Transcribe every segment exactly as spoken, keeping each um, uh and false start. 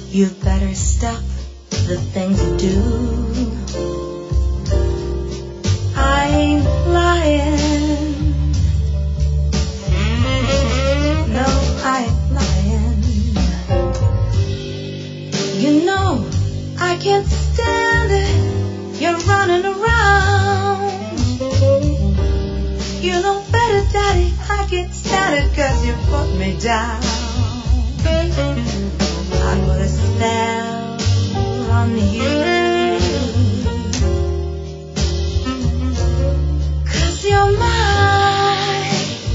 You better stop the things you do. I ain't lying. No, I ain't lying. You know I can't stand it. You're running around. You know better, Daddy. I can't stand it 'cause you put me down. I put a spell on you, 'cause you're mine.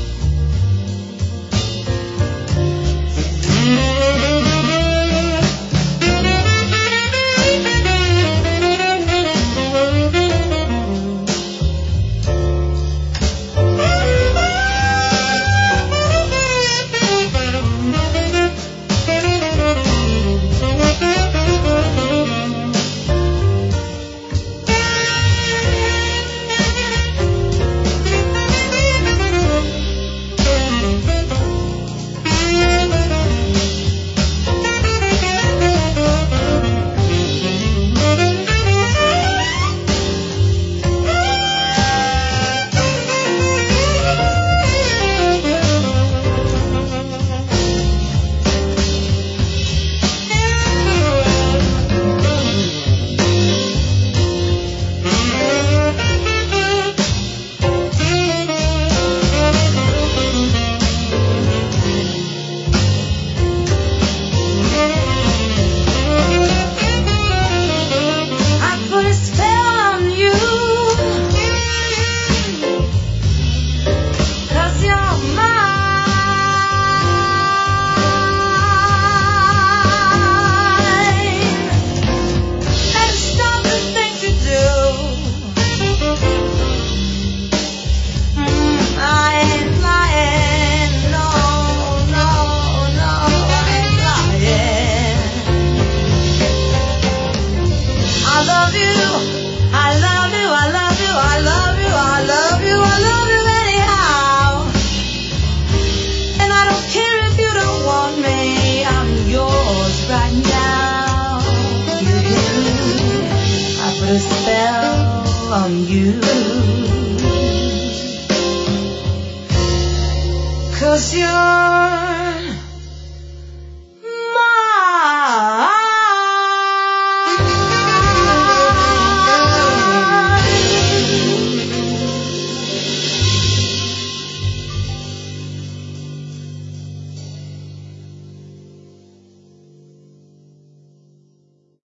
On you, 'cause you're